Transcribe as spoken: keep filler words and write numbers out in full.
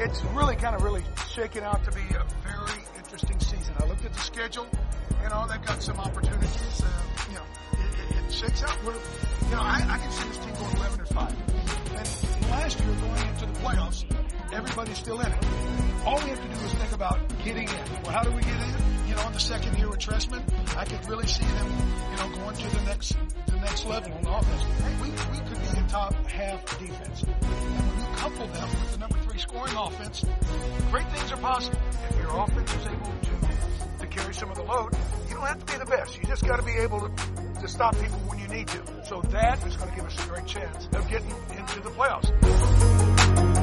it's really kind of really shaking out to be a very interesting season. I looked at the schedule, you know, they've got some opportunities. Uh, you know, it, it, it shakes out. We're, you know, I, I can see this team going eleven and five. And last year, going into the playoffs, everybody's still in it. All we have to do is think about getting in. Well, how do we get in? You know, in the second year with Trestman, I could really see them, you know, going to the next the next level on offense. Hey, we, we could be a top half defense. And when you couple them with the number three scoring offense, great things are possible. If your offense is able to, to carry some of the load, you don't have to be the best. You just got to be able to, to stop people when you need to. So that is going to give us a great chance of getting into the playoffs.